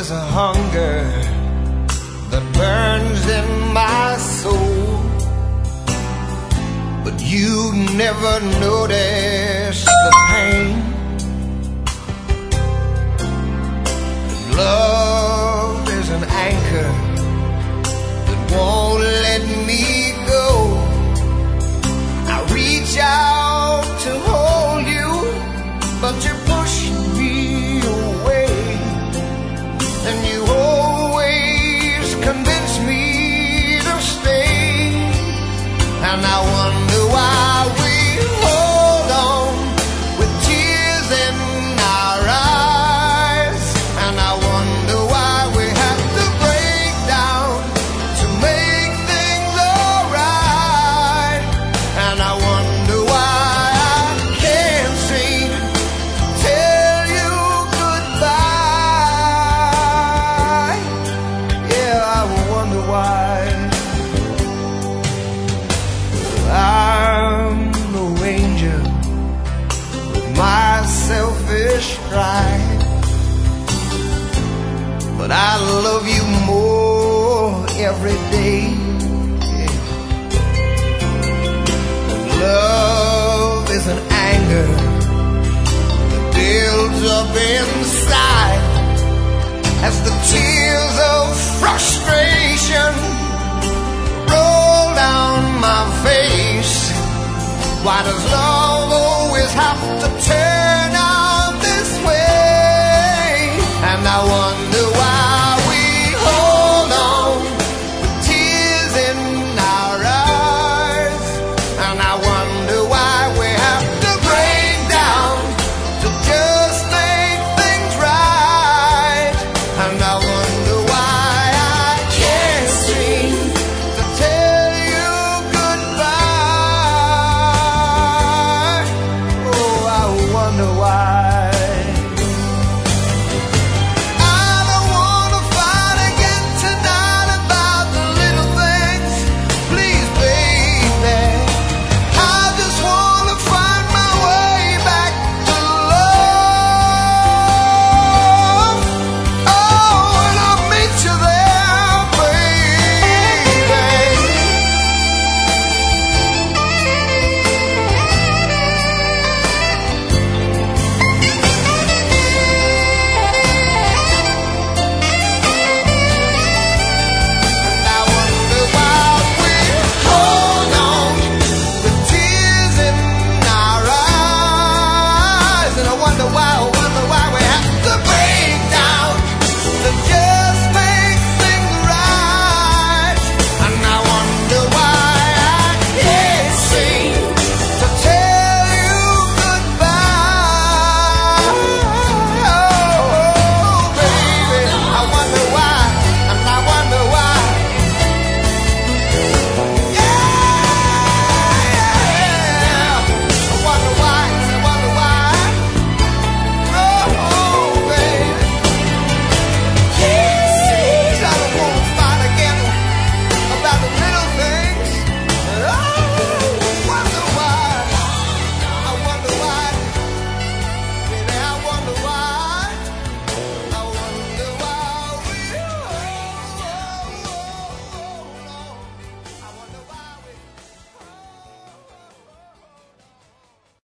is a hunger that burns in my soul, but you never notice the pain. Love is an anchor that won't let me go. I reach out to hold you, but you push me away, and you always convince me to stay. And I wonder why we hold on with tears in our eyes, and I wonder why we have to break down to make things alright. And I wonder why I can't seem to tell you goodbye. Yeah, I wonder why. I'm no angel with my selfish pride, but I love you more every day. Yeah. Love is an anger that builds up inside as the tears of frustration roll down my face. Why does love always have to turn out this way? And I wonder